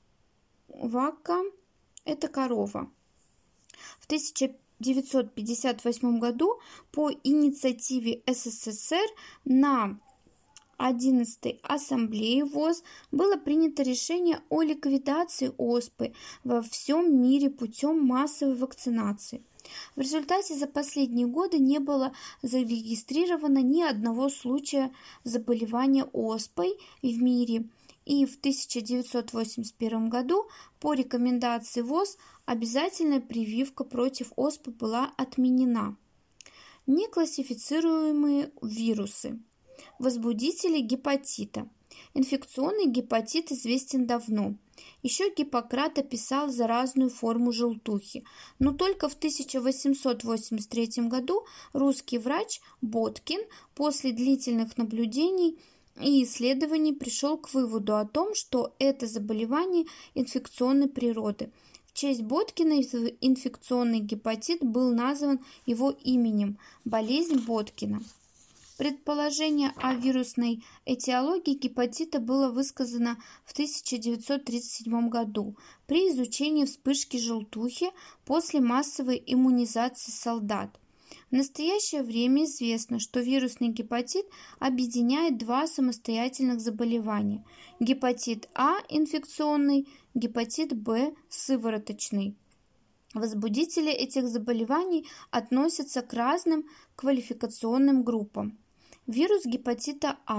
– это корова. В тысяча девятьсот пятьдесят восьмом году по инициативе СССР на одиннадцатой ассамблее ВОЗ было принято решение о ликвидации оспы во всем мире путем массовой вакцинации. В результате за последние годы не было зарегистрировано ни одного случая заболевания оспой в мире, и в тысяча девятьсот восемьдесят первом году по рекомендации ВОЗ обязательная прививка против оспы была отменена. Неклассифицируемые вирусы. Возбудители гепатита. Инфекционный гепатит известен давно. Еще Гиппократ описал заразную форму желтухи, но только в тысяча восемьсот восемьдесят третьем году русский врач Боткин после длительных наблюдений и исследований пришел к выводу о том, что это заболевание инфекционной природы. В честь Боткина инфекционный гепатит был назван его именем – болезнь Боткина. Предположение о вирусной этиологии гепатита было высказано в тысяча девятьсот тридцать седьмом году при изучении вспышки желтухи после массовой иммунизации солдат. В настоящее время известно, что вирусный гепатит объединяет два самостоятельных заболевания – гепатит А инфекционный, гепатит Б сывороточный. Возбудители этих заболеваний относятся к разным квалификационным группам. Вирус гепатита А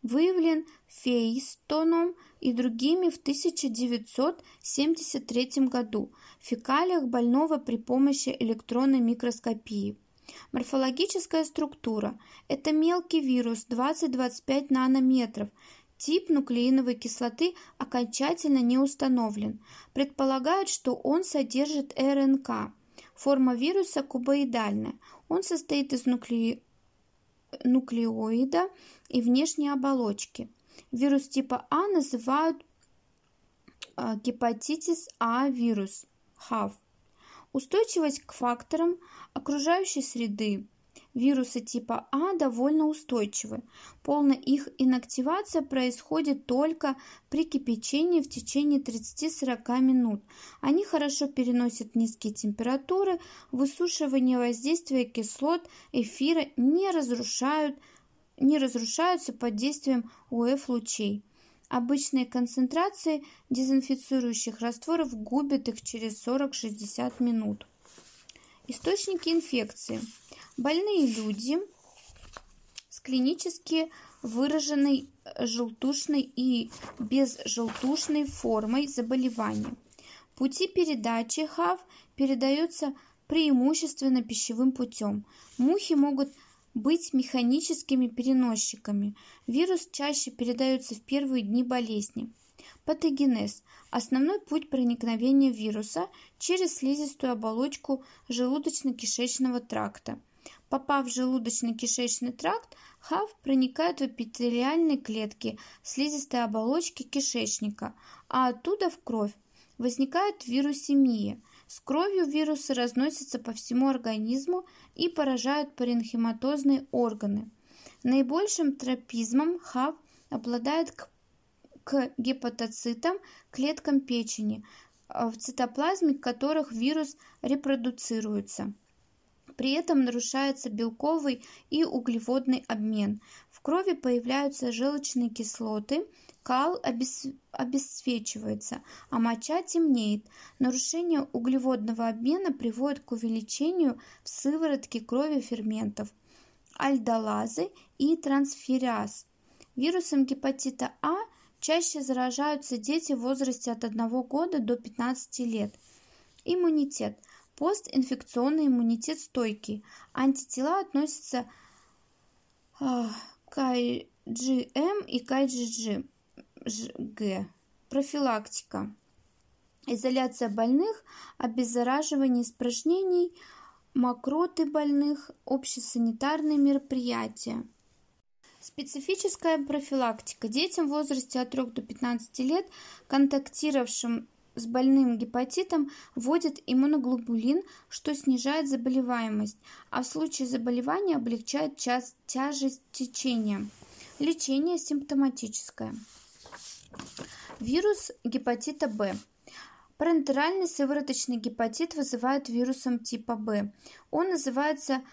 выявлен Фейстоном и другими в тысяча девятьсот семьдесят третьем году в фекалиях больного при помощи электронной микроскопии. Морфологическая структура – это мелкий вирус двадцать-двадцать пять нанометров. Тип нуклеиновой кислоты окончательно не установлен. Предполагают, что он содержит РНК. Форма вируса кубоидальная. Он состоит из нукле... нуклеоида и внешней оболочки. Вирус типа А называют э, гепатитис А вирус, ХАВ. Устойчивость к факторам окружающей среды. Вирусы типа А довольно устойчивы. Полная их инактивация происходит только при кипячении в течение тридцати-сорока минут. Они хорошо переносят низкие температуры, высушивание воздействия кислот эфира не разрушают, не разрушаются под действием УФ-лучей. Обычные концентрации дезинфицирующих растворов губят их через сорок-шестьдесят минут. Источники инфекции. Больные люди с клинически выраженной желтушной и безжелтушной формой заболевания. Пути передачи ХАВ передаются преимущественно пищевым путем. Мухи могут быть механическими переносчиками. Вирус чаще передается в первые дни болезни. Патогенез – основной путь проникновения вируса через слизистую оболочку желудочно-кишечного тракта. Попав в желудочно-кишечный тракт, ХАВ проникает в эпителиальные клетки слизистой оболочки кишечника, а оттуда в кровь. Возникает вирусемия. С кровью вирусы разносятся по всему организму и поражают паренхиматозные органы. Наибольшим тропизмом ХАВ обладает к, к гепатоцитам, клеткам печени, в цитоплазме которых вирус репродуцируется. При этом нарушается белковый и углеводный обмен. В крови появляются желчные кислоты, кал обес... обесцвечивается, а моча темнеет. Нарушение углеводного обмена приводит к увеличению в сыворотке крови ферментов альдолазы и трансфераз. Вирусом гепатита А чаще заражаются дети в возрасте от одного года до пятнадцати лет. Иммунитет. Постинфекционный иммунитет стойкий. Антитела относятся э, к ай джи эм и к ай джи джи. Профилактика. Изоляция больных, обеззараживание испражнений, мокроты больных, общесанитарные мероприятия. Специфическая профилактика. Детям в возрасте от трёх до пятнадцати лет, контактировавшим с больным гепатитом, вводят иммуноглобулин, что снижает заболеваемость, а в случае заболевания облегчает час, тяжесть течения. Лечение симптоматическое. Вирус гепатита Б. Парентеральный сывороточный гепатит вызывают вирусом типа Б. Он называется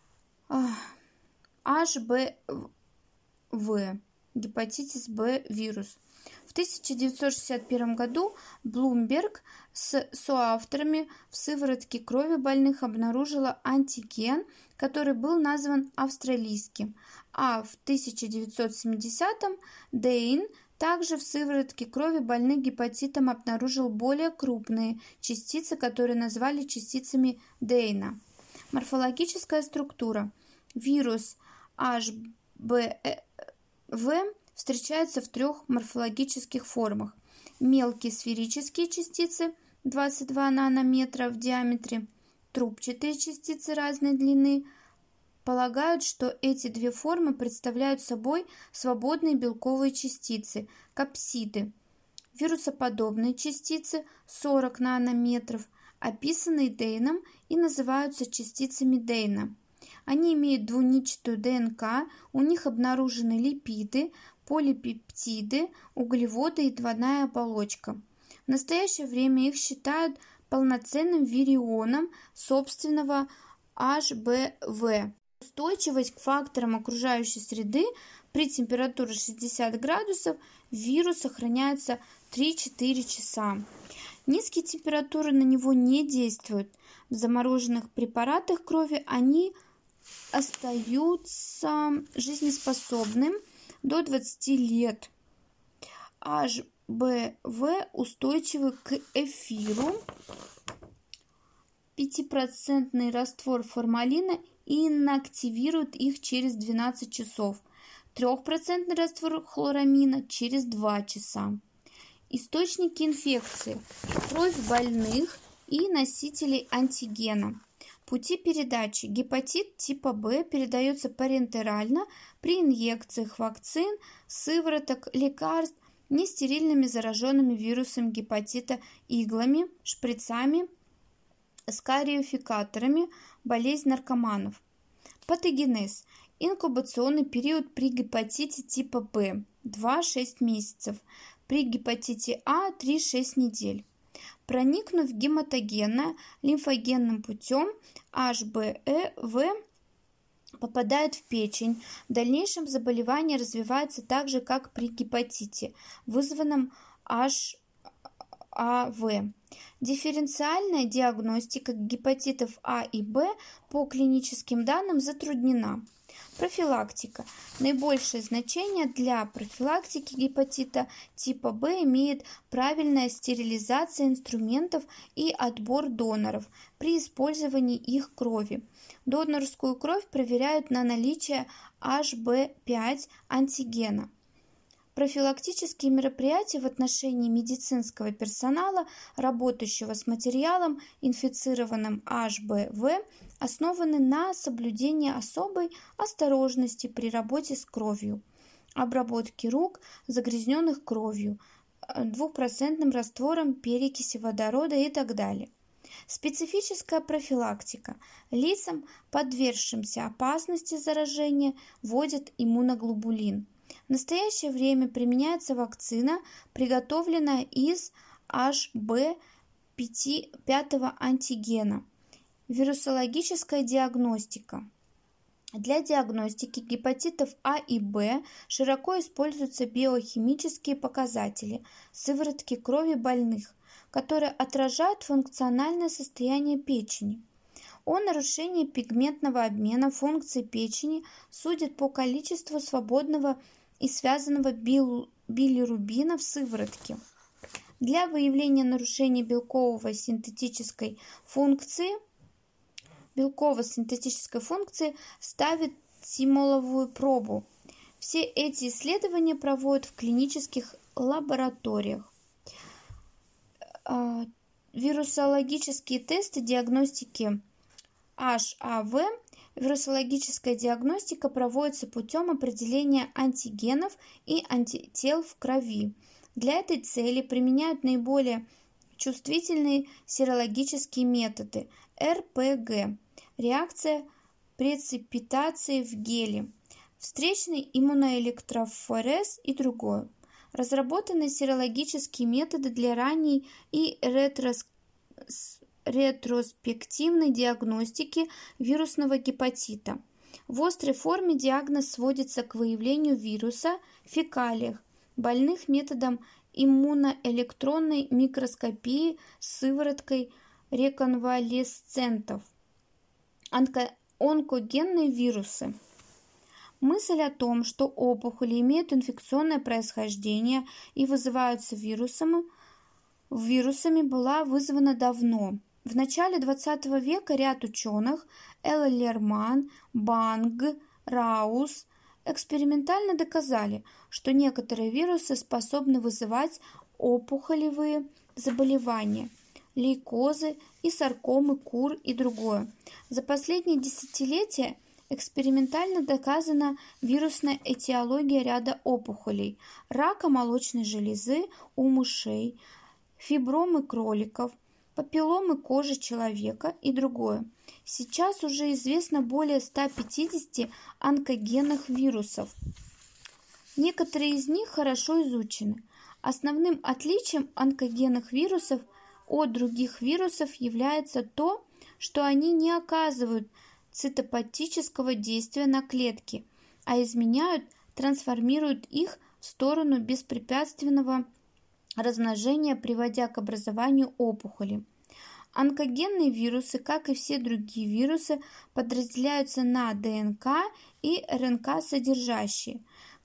эйч би ви, гепатитис Б вирус. В тысяча девятьсот шестьдесят первом году Блумберг с соавторами в сыворотке крови больных обнаружила антиген, который был назван австралийским, а в тысяча девятьсот семидесятом Дейн также в сыворотке крови больных гепатитом обнаружил более крупные частицы, которые назвали частицами Дейна. Морфологическая структура. Вирус эйч би ви встречается в трех морфологических формах. Мелкие сферические частицы двадцать два нанометра в диаметре, трубчатые частицы разной длины. Полагают, что эти две формы представляют собой свободные белковые частицы, капсиды. Вирусоподобные частицы сорок нанометров, описанные Дейном и называются частицами Дейна. Они имеют двунитчатую ДНК, у них обнаружены липиды, полипептиды, углеводы и двойная оболочка. В настоящее время их считают полноценным вирионом собственного эйч би ви. Устойчивость к факторам окружающей среды при температуре шестьдесят градусов вирус сохраняется три-четыре часа. Низкие температуры на него не действуют. В замороженных препаратах крови они остаются жизнеспособным. до двадцати лет. эйч би ви устойчивы к эфиру. пятипроцентный раствор формалина инактивирует их через двенадцать часов. трехпроцентный раствор хлорамина через два часа. Источники инфекции. Кровь больных и носителей антигена. Пути передачи. Гепатит типа В передается парентерально при инъекциях вакцин, сывороток, лекарств, нестерильными зараженными вирусом гепатита иглами, шприцами, скариофикаторами, болезнь наркоманов. Патогенез. Инкубационный период при гепатите типа Б два-шесть месяцев, при гепатите А три-шесть недель. Проникнув в гематогенное лимфогенным путем, эйч би ви попадает в печень. В дальнейшем заболевание развивается так же, как при гепатите, вызванном эйч а вэ. Дифференциальная диагностика гепатитов А и Б по клиническим данным затруднена. Профилактика. Наибольшее значение для профилактики гепатита типа Б имеет правильная стерилизация инструментов и отбор доноров при использовании их крови. Донорскую кровь проверяют на наличие эйч би пять антигена. Профилактические мероприятия в отношении медицинского персонала, работающего с материалом, инфицированным эйч би ви, основаны на соблюдении особой осторожности при работе с кровью, обработке рук, загрязненных кровью, двухпроцентным раствором перекиси водорода и так далее. Специфическая профилактика. Лицам, подвергшимся опасности заражения, вводят иммуноглобулин. В настоящее время применяется вакцина, приготовленная из эйч би пять антигена. Вирусологическая диагностика. Для диагностики гепатитов А и Б широко используются биохимические показатели сыворотки крови больных, которые отражают функциональное состояние печени. О нарушении пигментного обмена функций печени судят по количеству свободного и связанного билирубина в сыворотке. Для выявления нарушений белковой синтетической функции белково-синтетической функции ставят тимоловую пробу. Все эти исследования проводят в клинических лабораториях. Вирусологические тесты диагностики эйч а вэ. Вирусологическая диагностика проводится путем определения антигенов и антител в крови. Для этой цели применяют наиболее чувствительные серологические методы эр пэ гэ, реакция преципитации в геле, встречный иммуноэлектрофорез и другое. Разработаны серологические методы для ранней и ретрос... ретроспективной диагностики вирусного гепатита. В острой форме диагноз сводится к выявлению вируса в фекалиях больных методом иммуноэлектронной микроскопии с сывороткой реконвалесцентов. Онко- онкогенные вирусы. Мысль о том, что опухоли имеют инфекционное происхождение и вызываются вирусами, вирусами, была вызвана давно. В начале двадцатого века ряд ученых Эллерман, Банг, Раус экспериментально доказали, что некоторые вирусы способны вызывать опухолевые заболевания, лейкозы и саркомы кур и другое. За последние десятилетия экспериментально доказана вирусная этиология ряда опухолей: рака молочной железы у мышей, фибромы кроликов, папилломы кожи человека и другое. Сейчас уже известно более ста пятидесяти онкогенных вирусов. Некоторые из них хорошо изучены. Основным отличием онкогенных вирусов от других вирусов является то, что они не оказывают цитопатического действия на клетки, а изменяют, трансформируют их в сторону беспрепятственного размножения, приводя к образованию опухоли. Онкогенные вирусы, как и все другие вирусы, подразделяются на ДНК и РНК содержащие.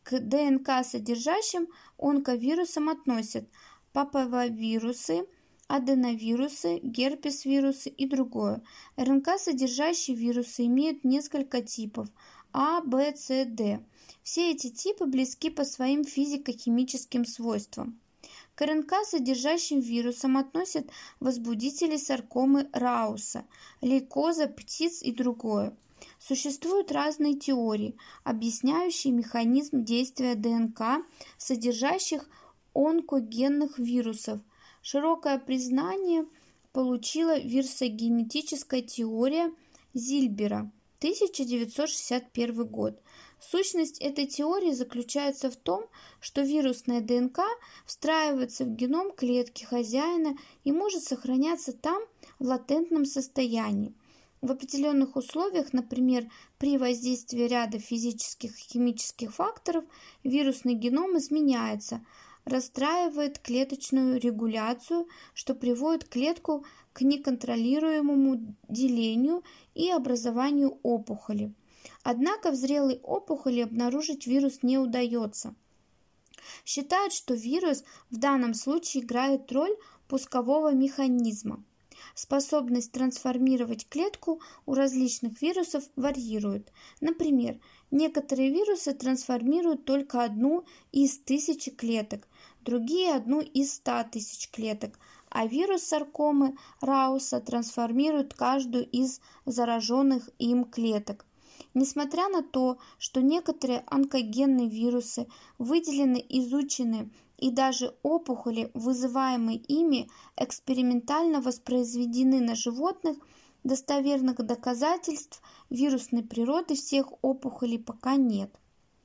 К ДНК, содержащим онковирусам, относят папавирусы, аденовирусы, герпес-вирусы и другое. РНК, содержащие вирусы, имеют несколько типов А, Б, С, Д. Все эти типы близки по своим физико-химическим свойствам. К РНК, содержащим вирусам, относят возбудители саркомы Рауса, лейкоза птиц и другое. Существуют разные теории, объясняющие механизм действия ДНК, содержащих онкогенных вирусов. Широкое признание получила вирусогенетическая теория Зильбера, тысяча девятьсот шестьдесят первый год. Сущность этой теории заключается в том, что вирусная ДНК встраивается в геном клетки хозяина и может сохраняться там в латентном состоянии. В определенных условиях, например, при воздействии ряда физических и химических факторов, вирусный геном изменяется, расстраивает клеточную регуляцию, что приводит клетку к неконтролируемому делению и образованию опухоли. Однако в зрелой опухоли обнаружить вирус не удается. Считают, что вирус в данном случае играет роль пускового механизма. Способность трансформировать клетку у различных вирусов варьирует. Например, некоторые вирусы трансформируют только одну из тысячи клеток, другие – одну из ста тысяч клеток, а вирус саркомы Рауса трансформирует каждую из зараженных им клеток. Несмотря на то, что некоторые онкогенные вирусы выделены, изучены и даже опухоли, вызываемые ими, экспериментально воспроизведены на животных, достоверных доказательств вирусной природы всех опухолей пока нет.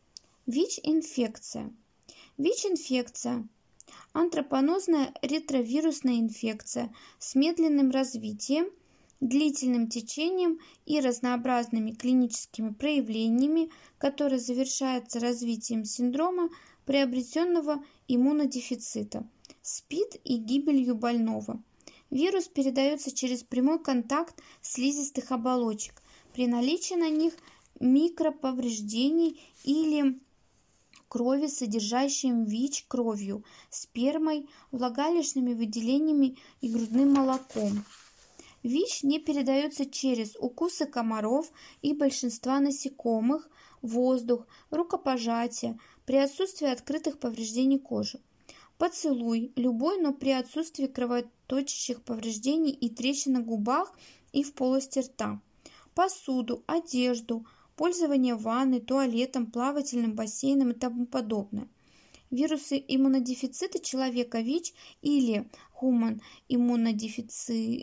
ВИЧ-инфекция. ВИЧ-инфекция – антропонозная ретровирусная инфекция с медленным развитием, длительным течением и разнообразными клиническими проявлениями, которая завершается развитием синдрома приобретенного иммунодефицита, СПИД и гибелью больного. Вирус передается через прямой контакт слизистых оболочек при наличии на них микроповреждений или крови, содержащим ВИЧ кровью, спермой, влагалищными выделениями и грудным молоком. ВИЧ не передается через укусы комаров и большинства насекомых, воздух, рукопожатие, при отсутствии открытых повреждений кожи. Поцелуй, любой, но при отсутствии кровоточащих повреждений и трещин на губах и в полости рта. Посуду, одежду, пользование ванной, туалетом, плавательным бассейном и тому подобное. Вирусы иммунодефицита человека ВИЧ или Human Immunodeficiency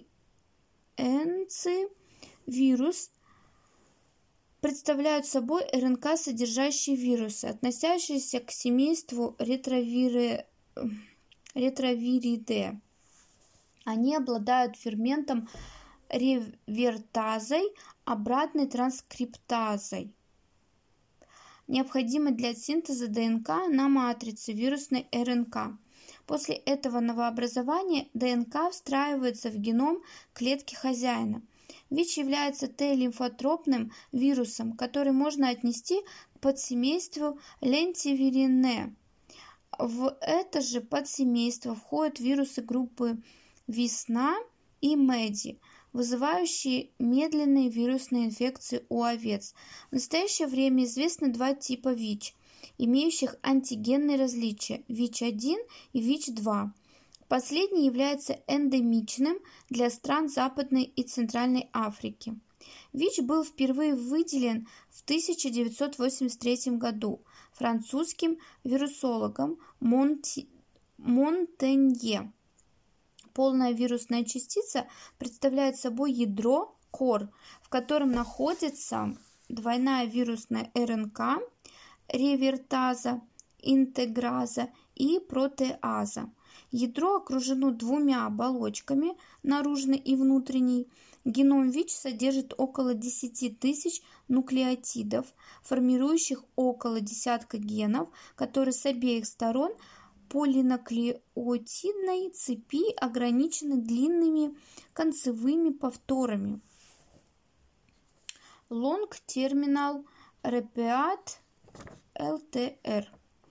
вирус представляют собой РНК, содержащие вирусы, относящиеся к семейству ретровири... ретровиридэ. Они обладают ферментом ревертазой, обратной транскриптазой, необходимой для синтеза ДНК на матрице вирусной РНК. После этого новообразования ДНК встраивается в геном клетки хозяина. ВИЧ является Т-лимфотропным вирусом, который можно отнести к подсемейству лентивиринэ. В это же подсемейство входят вирусы группы Весна и Меди, вызывающие медленные вирусные инфекции у овец. В настоящее время известны два типа ВИЧ, имеющих антигенные различия – ВИЧ один и ВИЧ два. Последний является эндемичным для стран Западной и Центральной Африки. ВИЧ был впервые выделен в тысяча девятьсот восемьдесят третьем году французским вирусологом Монти... Монтенье. Полная вирусная частица представляет собой ядро кор, в котором находится двойная вирусная РНК, ревертаза, интеграза и протеаза. Ядро окружено двумя оболочками, наружной и внутренней. Геном ВИЧ содержит около десяти тысяч нуклеотидов, формирующих около десятка генов, которые с обеих сторон полинуклеотидной цепи ограничены длинными концевыми повторами. Long Terminal Repeat эл тэ эр.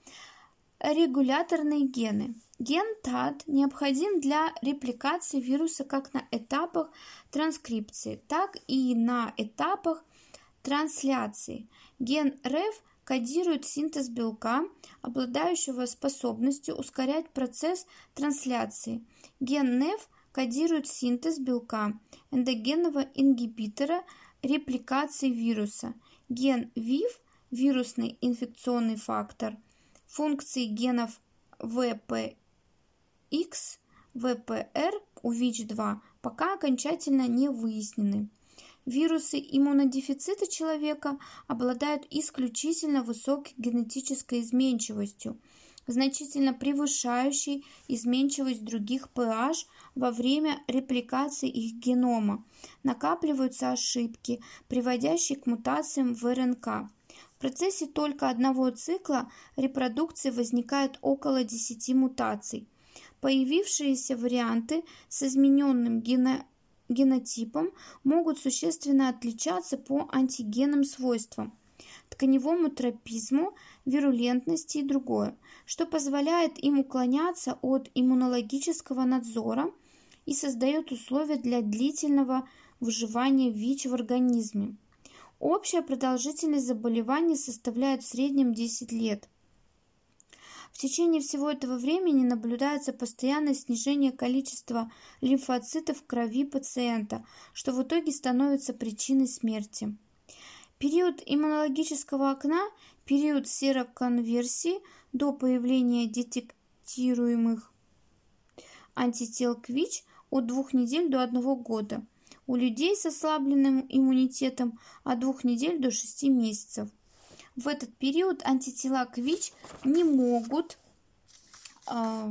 Регуляторные гены. Ген тад необходим для репликации вируса как на этапах транскрипции, так и на этапах трансляции. Ген РЭФ кодирует синтез белка, обладающего способностью ускорять процесс трансляции. Ген НЭФ кодирует синтез белка, эндогенного ингибитора репликации вируса. Ген ВИФ – вирусный инфекционный фактор. Функции генов вэ пэ икс, вэ пэ эр у ВИЧ два пока окончательно не выяснены. Вирусы иммунодефицита человека обладают исключительно высокой генетической изменчивостью, значительно превышающей изменчивость других pH во время репликации их генома. Накапливаются ошибки, приводящие к мутациям в эр эн ка. В процессе только одного цикла репродукции возникает около десяти мутаций. Появившиеся варианты с измененным гено... генотипом могут существенно отличаться по антигенным свойствам, тканевому тропизму, вирулентности и другое, что позволяет им уклоняться от иммунологического надзора и создает условия для длительного выживания ВИЧ в организме. Общая продолжительность заболевания составляет в среднем десять лет. В течение всего этого времени наблюдается постоянное снижение количества лимфоцитов в крови пациента, что в итоге становится причиной смерти. Период иммунологического окна, период сероконверсии до появления детектируемых антител к ВИЧ от двух недель до одного года. У людей с ослабленным иммунитетом от двух недель до шести месяцев. В этот период антитела к ВИЧ не могут э,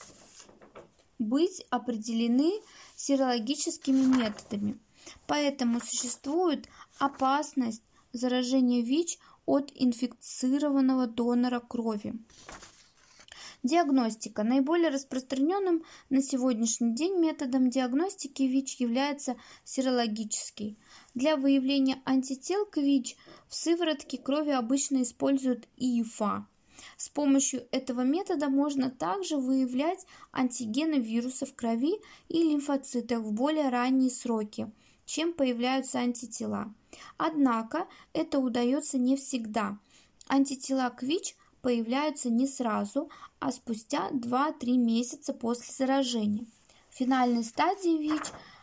быть определены серологическими методами, поэтому существует опасность заражения ВИЧ от инфицированного донора крови. Диагностика. Наиболее распространенным на сегодняшний день методом диагностики ВИЧ является серологический. Для выявления антител к ВИЧ в сыворотке крови обычно используют и эф а. С помощью этого метода можно также выявлять антигены вируса в крови и лимфоцитах в более ранние сроки, чем появляются антитела. Однако это удается не всегда. Антитела к ВИЧ появляются не сразу, а спустя два-три месяца после заражения. В финальной стадии ВИЧ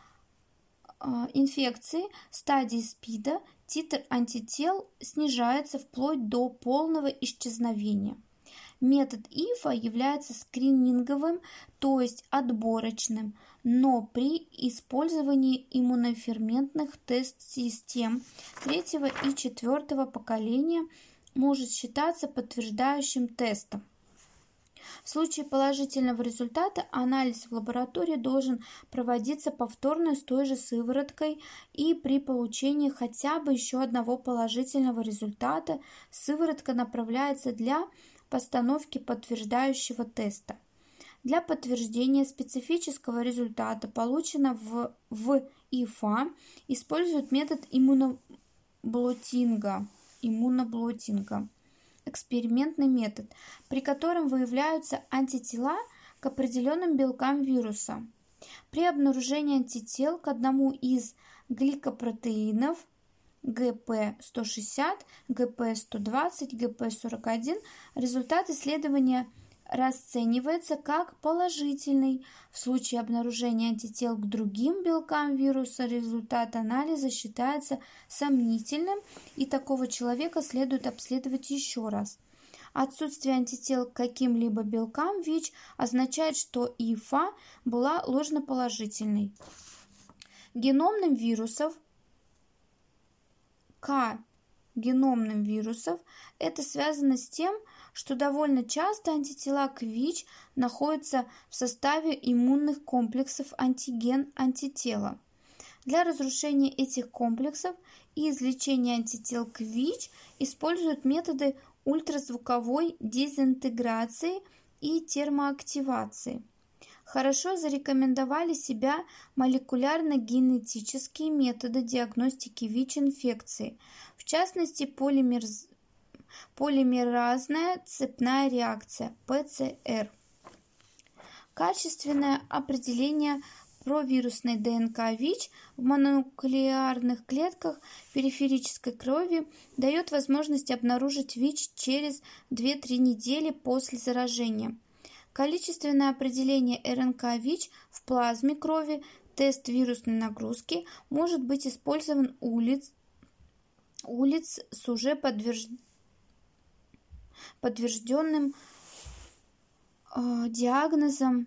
э, инфекции, стадии СПИДа, титр антител снижается вплоть до полного исчезновения. Метод и эф а является скрининговым, то есть отборочным, но при использовании иммуноферментных тест-систем третьего и четвертого поколения может считаться подтверждающим тестом. В случае положительного результата анализ в лаборатории должен проводиться повторно с той же сывороткой, и при получении хотя бы еще одного положительного результата сыворотка направляется для постановки подтверждающего теста. Для подтверждения специфического результата, полученного в, в и эф а, используют метод иммуноблотинга. иммуноблотинга. Экспериментный метод, при котором выявляются антитела к определенным белкам вируса. При обнаружении антител к одному из гликопротеинов гэ пэ сто шестьдесят, гэ пэ сто двадцать, гэ пэ сорок один результат исследования расценивается как положительный. В случае обнаружения антител к другим белкам вируса результат анализа считается сомнительным, и такого человека следует обследовать еще раз. Отсутствие антител к каким-либо белкам ВИЧ означает, что и эф а была ложноположительной. Геномным вирусов К геномным вирусов это связано с тем, что довольно часто антитела к ВИЧ находятся в составе иммунных комплексов антиген-антитела. Для разрушения этих комплексов и излечения антител к ВИЧ используют методы ультразвуковой дезинтеграции и термоактивации. Хорошо зарекомендовали себя молекулярно-генетические методы диагностики ВИЧ-инфекции, в частности полимераз... Полимеразная цепная реакция, пэ цэ эр. Качественное определение провирусной ДНК ВИЧ в мононуклеарных клетках периферической крови дает возможность обнаружить ВИЧ через две-три недели после заражения. Количественное определение РНК ВИЧ в плазме крови, тест вирусной нагрузки, может быть использован у лиц, у лиц с уже подтвержд... подтвержденным э, диагнозом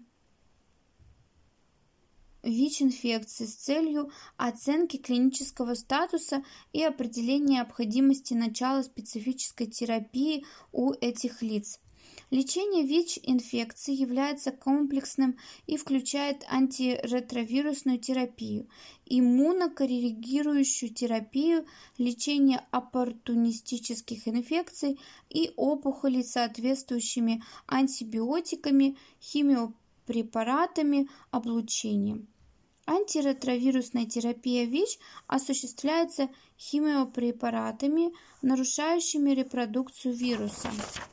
ВИЧ-инфекции с целью оценки клинического статуса и определения необходимости начала специфической терапии у этих лиц. Лечение ВИЧ-инфекции является комплексным и включает антиретровирусную терапию, иммунокоррегирующую терапию, лечение оппортунистических инфекций и опухолей соответствующими антибиотиками, химиопрепаратами, облучением. Антиретровирусная терапия ВИЧ осуществляется химиопрепаратами, нарушающими репродукцию вируса.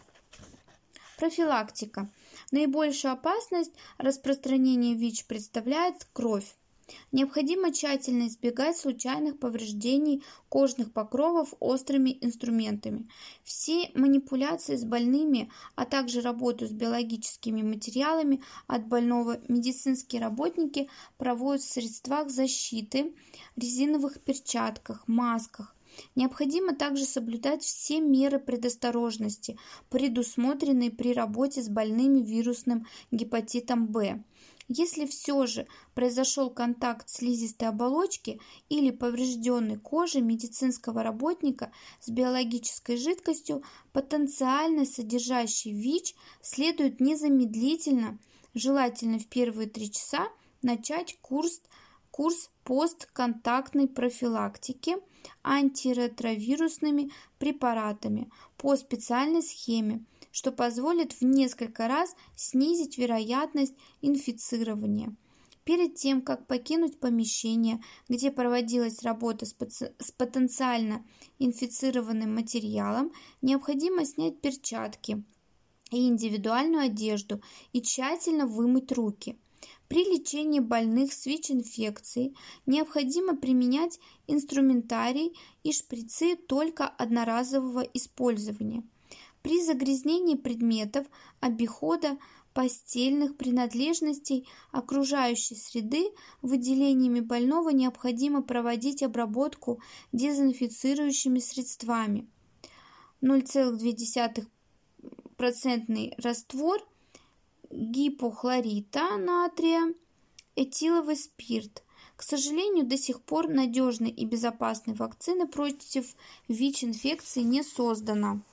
Профилактика. Наибольшую опасность распространения ВИЧ представляет кровь. Необходимо тщательно избегать случайных повреждений кожных покровов острыми инструментами. Все манипуляции с больными, а также работу с биологическими материалами от больного медицинские работники проводят в средствах защиты, резиновых перчатках, масках. Необходимо также соблюдать все меры предосторожности, предусмотренные при работе с больными вирусным гепатитом Б. Если все же произошел контакт слизистой оболочки или поврежденной кожи медицинского работника с биологической жидкостью, потенциально содержащей ВИЧ, следует незамедлительно, желательно в первые три часа, начать курс, курс постконтактной профилактики антиретровирусными препаратами по специальной схеме, что позволит в несколько раз снизить вероятность инфицирования. Перед тем, как покинуть помещение, где проводилась работа с, паци... с потенциально инфицированным материалом, необходимо снять перчатки и индивидуальную одежду и тщательно вымыть руки. При лечении больных с ВИЧ-инфекцией необходимо применять инструментарий и шприцы только одноразового использования. При загрязнении предметов обихода, постельных принадлежностей, окружающей среды выделениями больного необходимо проводить обработку дезинфицирующими средствами. ноль целых две десятых процента раствор гипохлорита натрия, этиловый спирт. К сожалению, до сих пор надежной и безопасной вакцины против ВИЧ-инфекции не создано.